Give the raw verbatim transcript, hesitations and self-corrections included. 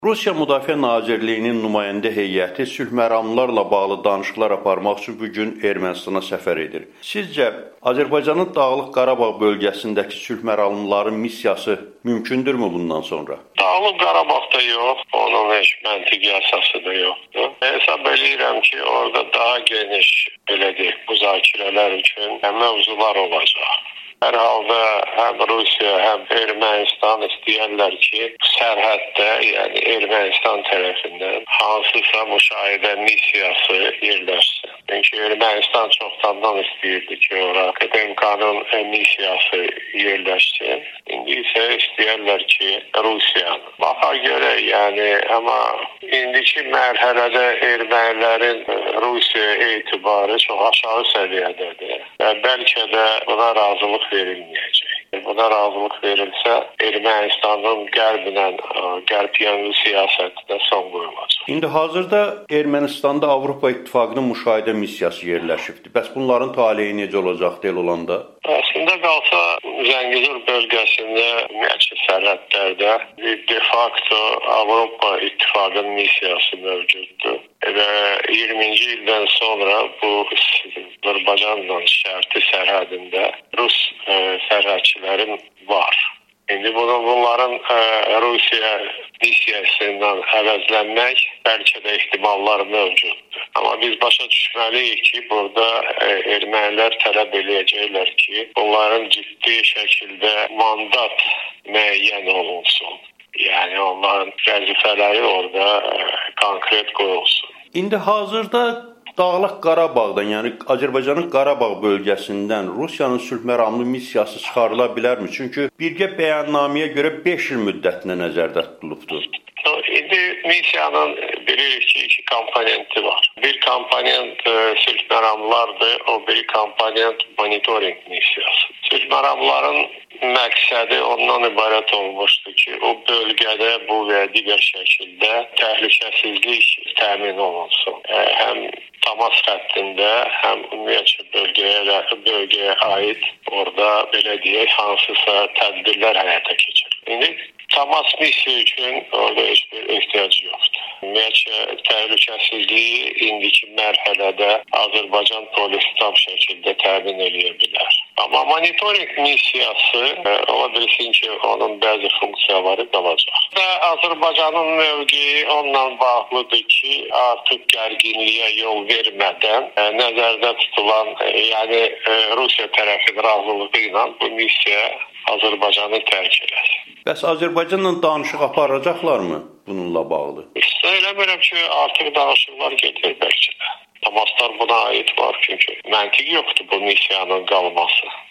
Rusiya Müdafiə Nazirliyinin nümayəndə heyəti sülh məramlarla bağlı danışıqlar aparmaq üçün bugün Ermənistana səfər edir. Sizcə, Azərbaycanın Dağlıq Qarabağ bölgəsindəki sülh məramları missiyası mümkündürmü bundan sonra? Dağlıq Qarabağda yox, onun heç məntiqi əsası da yoxdur. Hesab edirəm ki, orada daha geniş, belə deyək, müzakirələr üçün mövzular olacaq. Hər halda həm Rusiya, həm Ermənistan istəyirlər ki, sərhəddə, yəni Ermənistan tərəfindən hansısa müşahidə missiyası yerləşsin. Çünki Ermənistan çoxdandan istəyirdi ki, ora K D M K-nın missiyası yerləşsin. İndi isə istəyirlər ki, Rusiyanın. Baxa görə, yəni, amma indiki mərhələdə ermənilərin Rusiyaya etibarı çox aşağı səviyyədədir. Və bəlkə də buna razılıq verilməyəcək. Buna razılıq verilsə, Ermənistanın qərblə, qərb-yanlı siyasətinə son qoyulacaq. İndi hazırda Ermənistanda Avropa İttifaqının müşahidə missiyası yerləşibdir. Bəs bunların taleyi necə olacaq deyil olanda? Əslində qalsa, Zəngəzur bölgəsində, ümumiyyətlə sərhədlərdə de facto Avropa İttifaqının missiyası mövcuddur. Və iyirminci ildən sonra bu Azərbaycanla şərti sərhədində Rus ə, sərhədçilərin var. İndi bunu, bunların ə, Rusiya missiyasından əvəzlənmək bəlkə də ehtimallar mövcuddur. Amma biz başa düşməliyik ki, burada ə, ermənilər tələb eləyəcəklər ki, bunların ciddi şəkildə mandat müəyyən olunsun. Yəni onların vəzifələri orada ə, konkret qoyulsun. İndi hazırda Dağlıq Qarabağdan, yəni Azərbaycanın Qarabağ bölgəsindən Rusiyanın sülh məramlı missiyası çıxarıla bilərmi? Çünki birgə bəyannaməyə görə beş il müddətinə nəzərdə tutulubdur. İndi missiyanın bilirik ki, iki komponenti var. Bir komponent e, sülh məramlardır, o biri komponent monitoring missiyası. Sülh məramların məqsədi ondan ibarət olmuşdur ki, o bölgədə bu və digər şəkildə təhlükəsizlik təmin olunsun. E, həm Tamas xəttində, həm ümumiyyətlə bölgəyə, bölgəyə aid orada belə deyək, hansısa tədbirlər həyata keçir. İndi Tamas misiya üçün orada heç bir ehtiyac yoxdur. Ümumiyyətlə təhlükəsizliyi indiki mərhələdə Azərbaycan polisi tam şəkildə təmin eləyə bilər. Amma monitoring missiyası ola bilsin ki, onun bəzi funksiyaları qalacaq. Və Azərbaycanın mövqeyi onunla bağlıdır ki, artıq gərginliyə yol vermədən nəzərdə tutulan, yəni Rusiya tərəfinin razılığı ilə bu missiya Azərbaycanı tərk eləsin. Bəs Azərbaycanla danışıq aparacaqlarmı bununla bağlı? Elə bilirəm ki, artıq danışıqlar gedir bəlkə də. Təmaslar buna aid var, çünki məntiq yoxdur bu missiyanın qalması.